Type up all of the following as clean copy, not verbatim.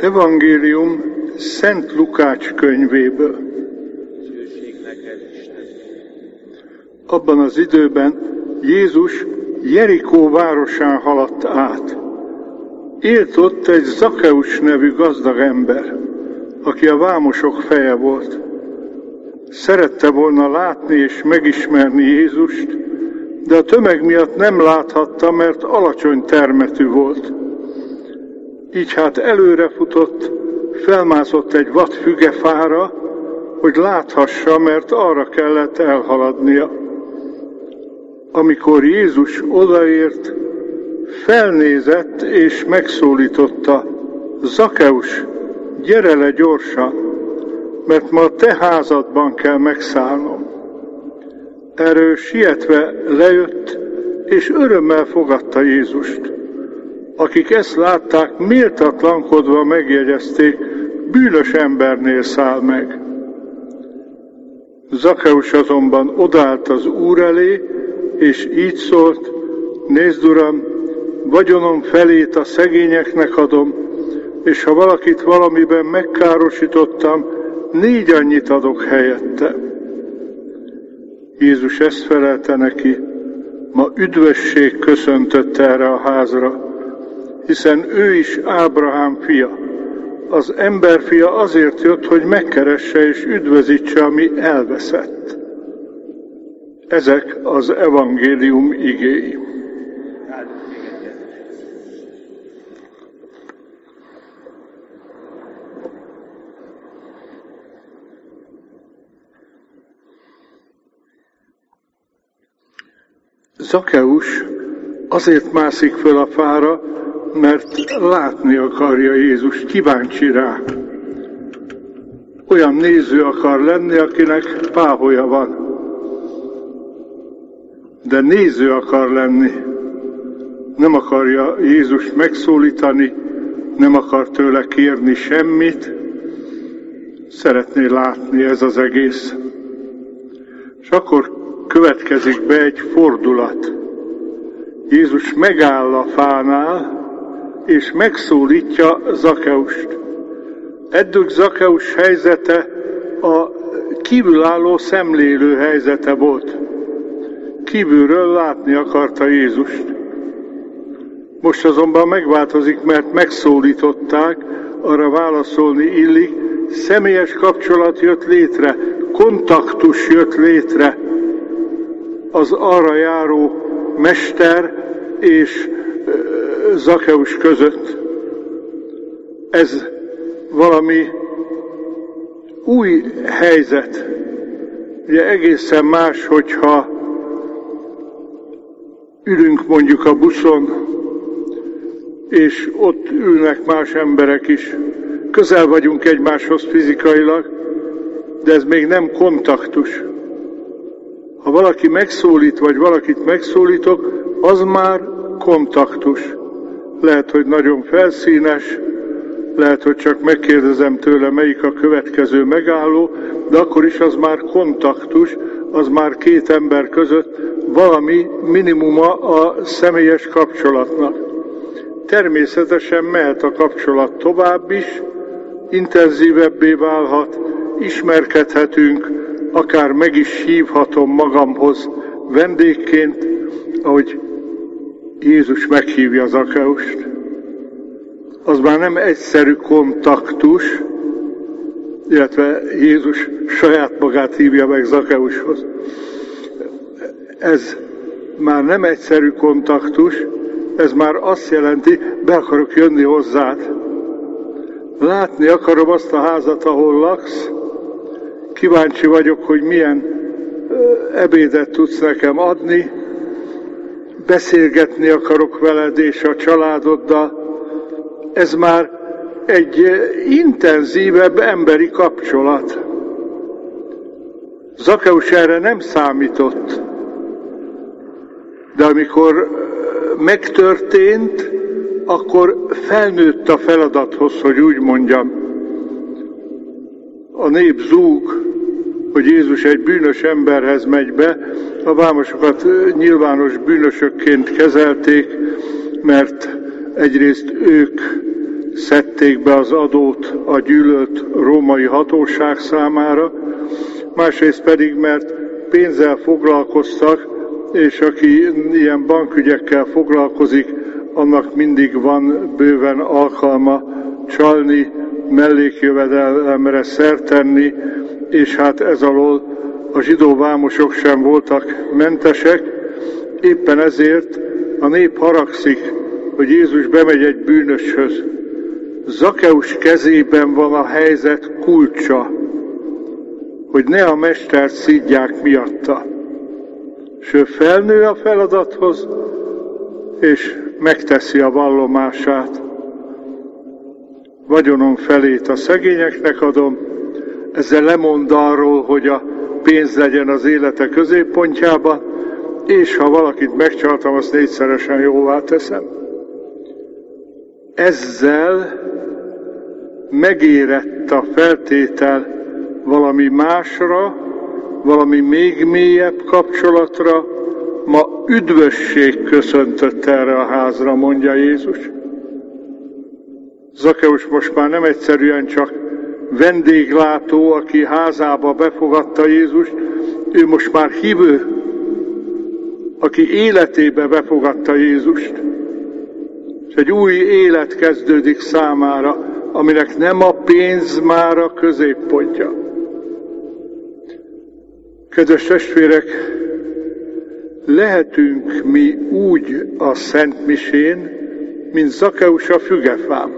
Evangélium Szent Lukács könyvéből. Abban az időben Jézus Jerikó városán haladt át. Élt ott egy Zakkeus nevű gazdag ember, aki a vámosok feje volt. Szerette volna látni és megismerni Jézust, de a tömeg miatt nem láthatta, mert alacsony termetű volt. Így hát előrefutott, felmászott egy vad fügefára, hogy láthassa, mert arra kellett elhaladnia. Amikor Jézus odaért, felnézett és megszólította: Zakkeus, gyere le gyorsan, mert ma a te házadban kell megszállnom. Erről sietve lejött, és örömmel fogadta Jézust. Akik ezt látták, méltatlankodva megjegyezték, bűnös embernél száll meg. Zakkeus azonban odállt az Úr elé, és így szólt: Nézd, Uram, vagyonom felét a szegényeknek adom, és ha valakit valamiben megkárosítottam, 4 annyit adok helyette. Jézus ezt felelte neki: Ma üdvösség köszöntött erre a házra, hiszen ő is Ábrahám fia. Az emberfia azért jött, hogy megkeresse és üdvözítse, ami elveszett. Ezek az evangélium igéi. Zakkeus azért mászik föl a fára, mert látni akarja Jézust, kíváncsi rá. Olyan néző akar lenni, akinek páholya van. De néző akar lenni. Nem akarja Jézust megszólítani, nem akar tőle kérni semmit. Szeretné látni, ez az egész. És akkor következik be egy fordulat. Jézus megáll a fánál, és megszólítja Zakkeust. Eddig Zakkeus helyzete a kívülálló szemlélő helyzete volt. Kívülről látni akarta Jézust. Most azonban megváltozik, mert megszólították, arra válaszolni illik, személyes kapcsolat jött létre, kontaktus jött létre az arra járó mester és Zakkeus között. Ez valami új helyzet. Ugye egészen más, hogyha ülünk mondjuk a buszon, és ott ülnek más emberek is. Közel vagyunk egymáshoz fizikailag, de ez még nem kontaktus. Ha valaki megszólít, vagy valakit megszólítok, az már kontaktus. Lehet, hogy nagyon felszínes, lehet, hogy csak megkérdezem tőle, melyik a következő megálló, de akkor is az már kontaktus, az már 2 ember között valami minimuma a személyes kapcsolatnak. Természetesen mehet a kapcsolat tovább is, intenzívebbé válhat, ismerkedhetünk, akár meg is hívhatom magamhoz vendégként, ahogy Jézus meghívja Zakkeust. Az már nem egyszerű kontaktus, illetve Jézus saját magát hívja meg Zakkeushoz. Ez már nem egyszerű kontaktus, ez már azt jelenti, be akarok jönni hozzád. Látni akarom azt a házat, ahol laksz, kíváncsi vagyok, hogy milyen ebédet tudsz nekem adni, beszélgetni akarok veled és a családoddal. Ez már egy intenzívebb emberi kapcsolat. Zakkeus erre nem számított, de amikor megtörtént, akkor felnőtt a feladathoz, hogy úgy mondjam. A nép zúg, hogy Jézus egy bűnös emberhez megy be. A vámosokat nyilvános bűnösökként kezelték, mert egyrészt ők szedték be az adót a gyűlölt római hatóság számára, másrészt pedig, mert pénzzel foglalkoztak, és aki ilyen bankügyekkel foglalkozik, annak mindig van bőven alkalma csalni, mellékjövedelemre szert tenni, és hát ez alól a zsidó vámosok sem voltak mentesek. Éppen ezért a nép haragszik, hogy Jézus bemegy egy bűnöshöz. Zakkeus kezében van a helyzet kulcsa, hogy ne a mestert szidják miatta. És ő felnő a feladathoz, és megteszi a vallomását. Vagyonom felét a szegényeknek adom, ezzel lemond arról, hogy a pénz legyen az élete középpontjában, és ha valakit megcsaltam, azt 4-szeresen jóvá teszem. Ezzel megérett a feltétel valami másra, valami még mélyebb kapcsolatra. Ma üdvösség köszöntött erre a házra, mondja Jézus. Zakkeus most már nem egyszerűen csak vendéglátó, aki házába befogadta Jézust, ő most már hívő, aki életébe befogadta Jézust. És egy új élet kezdődik számára, aminek nem a pénz már a középpontja. Kedves testvérek, lehetünk mi úgy a Szent Misén, mint Zakkeus a fügefám,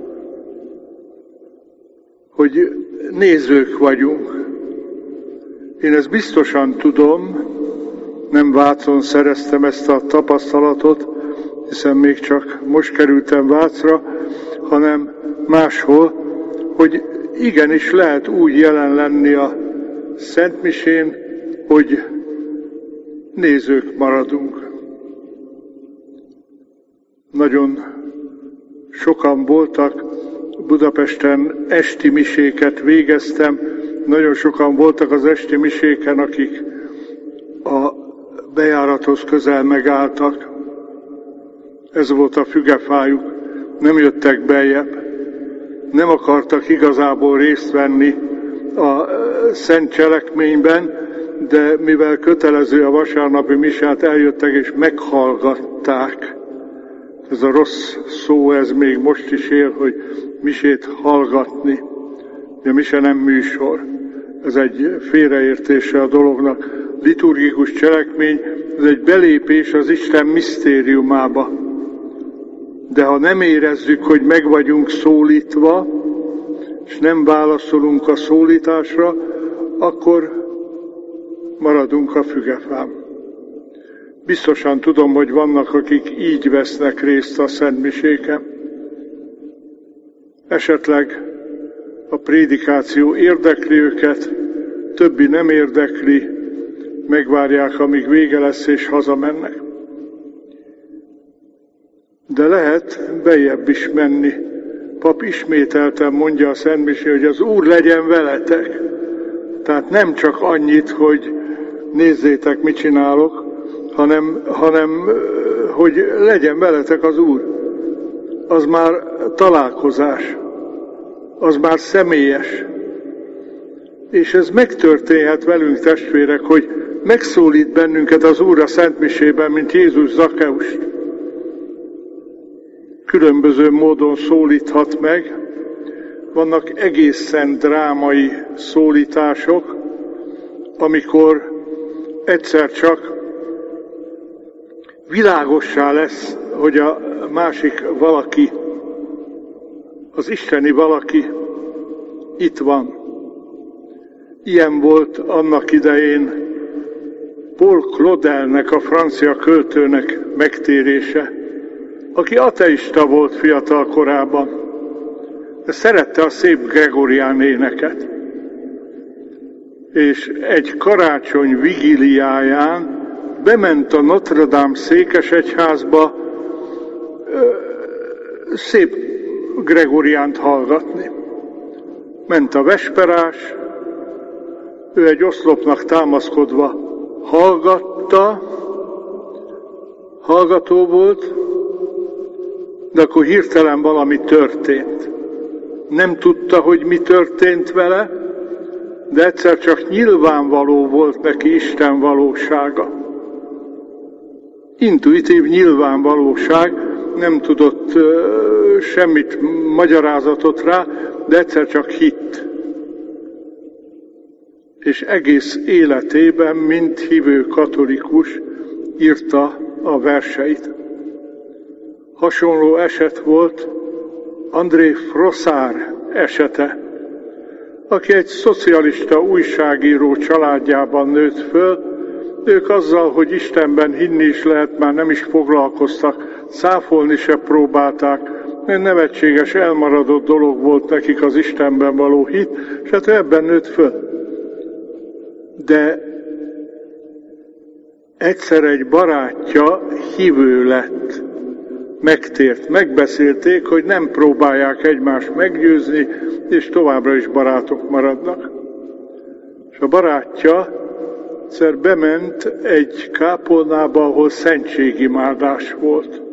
hogy nézők vagyunk. Én ezt biztosan tudom, nem Vácon szereztem ezt a tapasztalatot, hiszen még csak most kerültem Vácra, hanem máshol, hogy igenis lehet úgy jelen lenni a Szent Misén, hogy nézők maradunk. Nagyon sokan voltak, Budapesten esti miséket végeztem, nagyon sokan voltak az esti miséken, akik a bejárathoz közel megálltak. Ez volt a fügefájuk, nem jöttek beljebb, nem akartak igazából részt venni a szent cselekményben, de mivel kötelező a vasárnapi misát, eljöttek és meghallgatták. Ez a rossz szó, ez még most is él, hogy misét hallgatni. A mise nem műsor. Ez egy félreértése a dolognak. Liturgikus cselekmény, ez egy belépés az Isten misztériumába. De ha nem érezzük, hogy meg vagyunk szólítva, és nem válaszolunk a szólításra, akkor maradunk a fügefám. Biztosan tudom, hogy vannak, akik így vesznek részt a szentmiséken. Esetleg a prédikáció érdekli őket, többi nem érdekli, megvárják, amíg vége lesz, és hazamennek. De lehet beljebb is menni. Pap ismételten mondja a szentmisé, hogy az Úr legyen veletek. Tehát nem csak annyit, hogy nézzétek, mit csinálok, hanem hogy legyen veletek az Úr. Az már találkozás, az már személyes. És ez megtörténhet velünk, testvérek, hogy megszólít bennünket az Úr a szentmisében, mint Jézus Zakkeust. Különböző módon szólíthat meg. Vannak egészen drámai szólítások, amikor egyszer csak világossá lesz, hogy a másik valaki, az isteni valaki itt van. Ilyen volt annak idején Paul Claudelnek, a francia költőnek megtérése, aki ateista volt fiatal korában, de szerette a szép gregorián éneket. És egy karácsony vigíliáján bement a Notre Dame székesegyházba szép gregoriánt hallgatni. Ment a vesperás, ő egy oszlopnak támaszkodva hallgatta, hallgató volt, de akkor hirtelen valami történt. Nem tudta, hogy mi történt vele, de egyszer csak nyilvánvaló volt neki Isten valósága. Intuitív nyilvánvalóság, nem tudott semmit magyarázatot rá, de egyszer csak hitt. És egész életében, mint hívő katolikus, írta a verseit. Hasonló eset volt André Frossard esete, aki egy szocialista újságíró családjában nőtt föl. Ők azzal, hogy Istenben hinni is lehet, már nem is foglalkoztak, cáfolni se próbálták. Nevetséges, elmaradott dolog volt nekik az Istenben való hit, és hát ő ebben nőtt föl. De egyszer egy barátja hívő lett, megtért, megbeszélték, hogy nem próbálják egymást meggyőzni, és továbbra is barátok maradnak. És a barátja egyszer bement egy kápolnába, ahol szentségimádás volt.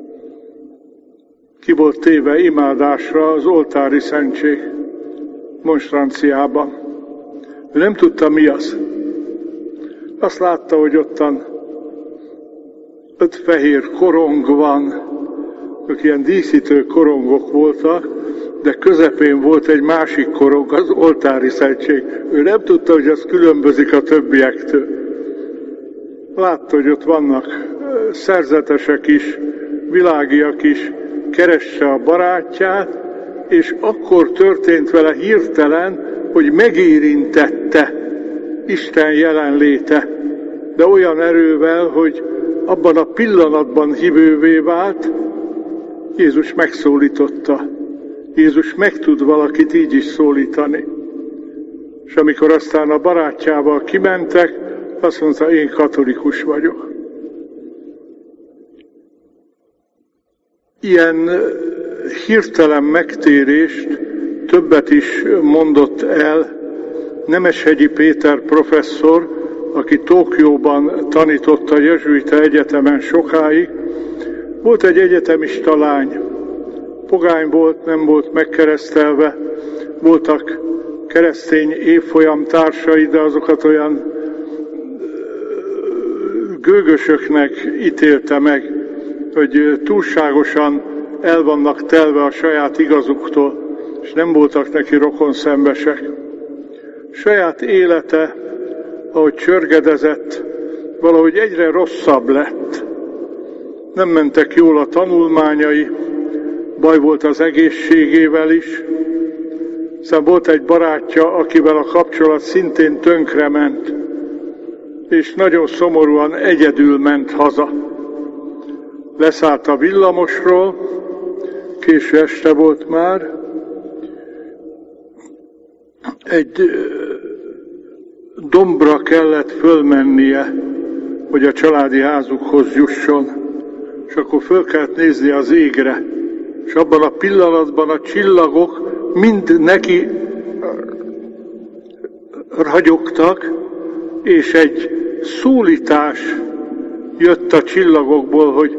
Ki volt téve imádásra az oltári szentség monstranciában. Ő nem tudta, mi az. Azt látta, hogy ottan 5 fehér korong van, ők ilyen díszítő korongok voltak, de közepén volt egy másik korong, az oltári szentség. Ő nem tudta, hogy az különbözik a többiektől. Látta, hogy ott vannak szerzetesek is, világiak is, keresse a barátját, és akkor történt vele hirtelen, hogy megérintette Isten jelenléte, de olyan erővel, hogy abban a pillanatban hívővé vált. Jézus megszólította. Jézus meg tud valakit így is szólítani. És amikor aztán a barátjával kimentek, azt mondta, én katolikus vagyok. Ilyen hirtelen megtérést többet is mondott el Nemeshegyi Péter professzor, aki Tokióban tanított a jezsuita egyetemen sokáig. Volt egy egyetemista lány, pogány volt, nem volt megkeresztelve, voltak keresztény évfolyam társai, de azokat olyan gőgösöknek ítélte meg, hogy túlságosan el vannak telve a saját igazuktól, és nem voltak neki rokonszembesek. Saját élete, ahogy csörgedezett, valahogy egyre rosszabb lett. Nem mentek jól a tanulmányai, baj volt az egészségével is. Aztán volt egy barátja, akivel a kapcsolat szintén tönkrement, és nagyon szomorúan egyedül ment haza. Leszállt a villamosról, késő este volt már, egy dombra kellett fölmennie, hogy a családi házukhoz jusson, és akkor föl kellett nézni az égre, és abban a pillanatban a csillagok mind neki ragyogtak, és egy szólítás jött a csillagokból, hogy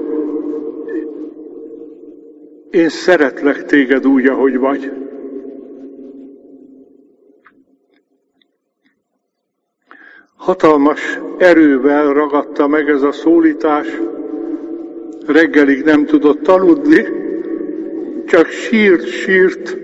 én szeretlek téged úgy, ahogy vagy. Hatalmas erővel ragadta meg ez a szólítás, reggelig nem tudott aludni, csak sírt,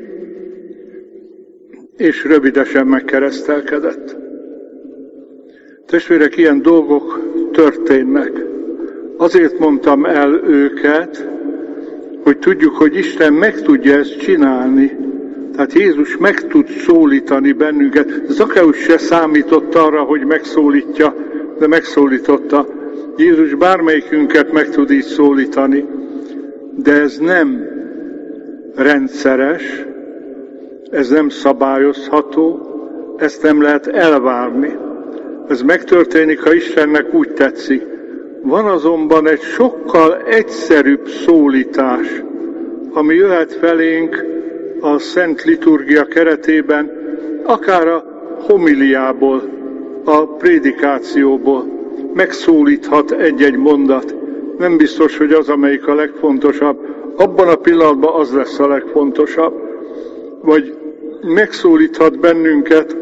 és rövidesen megkeresztelkedett. Testvérek, ilyen dolgok történnek. Azért mondtam el őket, hogy tudjuk, hogy Isten meg tudja ezt csinálni. Tehát Jézus meg tud szólítani bennünket. Zakeusz se számított arra, hogy megszólítja, de megszólította. Jézus bármelyikünket meg tud így szólítani. De ez nem rendszeres, ez nem szabályozható, ezt nem lehet elvárni. Ez megtörténik, ha Istennek úgy tetszik. Van azonban egy sokkal egyszerűbb szólítás, ami jöhet felénk a Szent Liturgia keretében, akár a homiliából, a prédikációból. Megszólíthat egy-egy mondat. Nem biztos, hogy az, amelyik a legfontosabb, abban a pillanatban az lesz a legfontosabb, vagy megszólíthat bennünket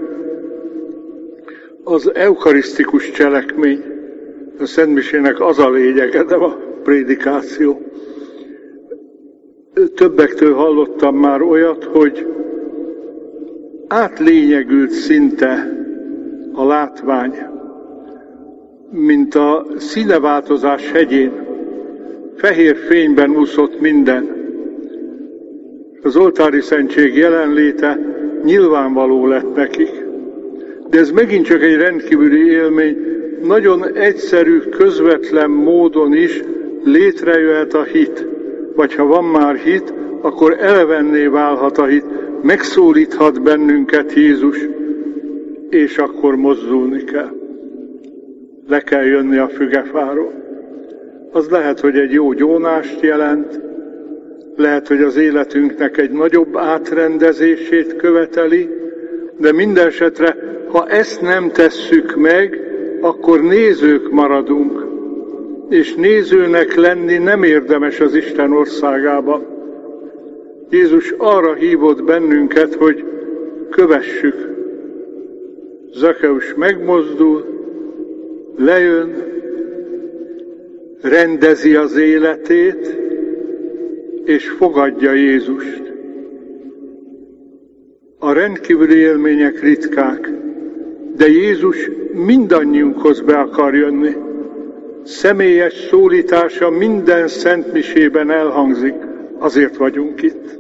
az eukarisztikus cselekmény. A szentmisének az a lényege, de a prédikáció. Többektől hallottam már olyat, hogy átlényegült szinte a látvány, mint a színeváltozás hegyén. Fehér fényben úszott minden. Az oltári szentség jelenléte nyilvánvaló lett nekik. De ez megint csak egy rendkívüli élmény, nagyon egyszerű, közvetlen módon is létrejöhet a hit. Vagy ha van már hit, akkor elevenné válhat a hit, megszólíthat bennünket Jézus, és akkor mozdulni kell. Le kell jönni a fügefáról. Az lehet, hogy egy jó gyónást jelent, lehet, hogy az életünknek egy nagyobb átrendezését követeli, de minden esetre, ha ezt nem tesszük meg, akkor nézők maradunk. És nézőnek lenni nem érdemes az Isten országában. Jézus arra hívott bennünket, hogy kövessük. Zakkeus megmozdul, lejön, rendezi az életét, és fogadja Jézust. A rendkívüli élmények ritkák, de Jézus mindannyiunkhoz be akar jönni. Személyes szólítása minden szentmisében elhangzik, azért vagyunk itt.